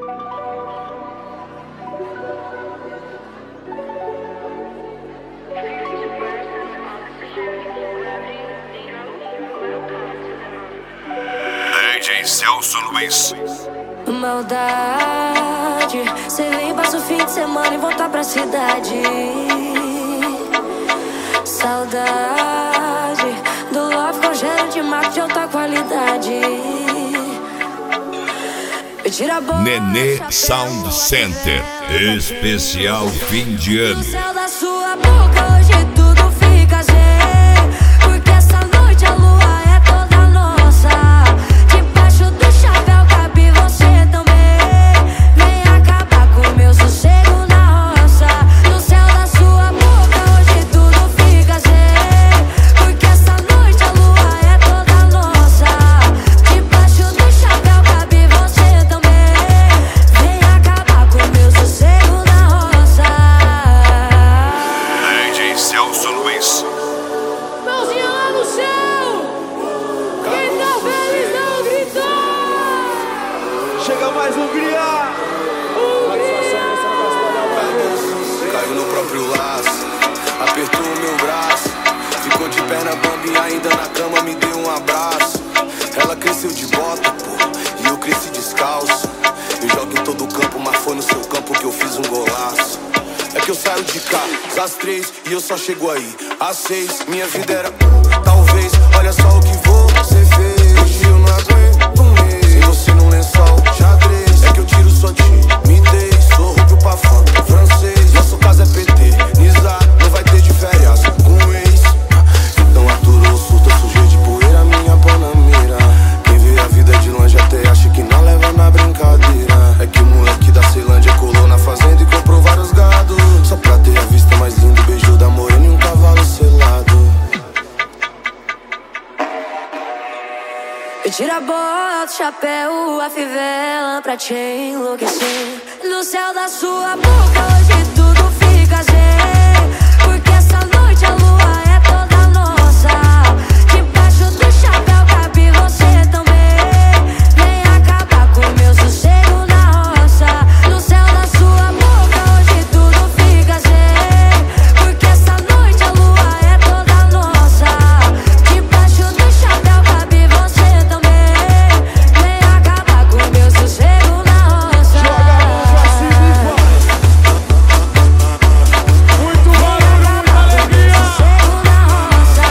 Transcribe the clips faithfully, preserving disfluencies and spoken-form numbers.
D J Celso Luiz. Maldade, cê vem, passa o fim de semana e voltar pra cidade. Saudade do love com cheiro de mato de alta qualidade. Nenê Sound Center, especial fim de ano. No céu da sua boca hoje tudo fica zen, porque essa noite a lua é toda nossa. Debaixo do chapéu cabe você também. Vem acabar com meu sossego na roça. No céu da sua boca hoje tudo fica zen, porque essa noite a lua é toda nossa. Debaixo do chapéu cabe você também. Vem acabar com meu sossego na roça. D J Celso Luiz. Mãozinha lá no céu! Quem tá feliz não gritou! Chega mais Hungria! Caiu no próprio laço, apertou o meu braço, ficou de perna bamba e ainda na cama me deu um abraço. Ela cresceu de bota, pô, e eu cresci descalço. Eu jogo em todo campo, mas foi no seu campo que eu fiz um golaço. É que eu saio de cá às três e eu só chego aí às seis. Minha vida era um, talvez, olha só o que você fez. Hoje eu não aguento um mês sem você num lençol xadrez. É que eu tiro sua timidez, sou rubro pra fã, francês. Nosso caso é P T, Nizar, não vai ter de férias com ex. Então aturou o surto, eu sujei de poeira minha panamera. Quem vê a vida de longe até acha que não leva na brincadeira. É que o moleque da Ceilândia colou na fazenda e comprou vários gados, só pra ter a vista mais linda, beijo da morena e um cavalo selado. Eu tiro a bota, o chapéu, a fivela pra te enlouquecer. No céu da sua boca hoje tudo fica zen, porque essa noite a lua é toda nossa. Debaixo do chapéu cabe você também. Vem acabar com meu sossego na roça. No céu da sua boca hoje tudo fica zen, porque essa noite a lua é toda nossa. Debaixo do chapéu cabe você também. Vem acabar com meu sossego na roça. Joga a mão pra cima e vai. Muito barulho, muita alegria. Sossego na roça.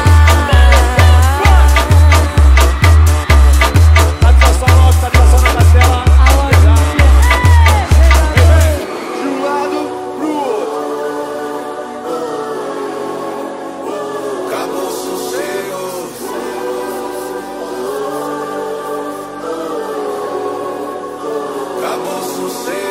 Satisfação nossa, satisfação na Castela. De um lado pro outro. Acabou o sossego. Acabou o sossego.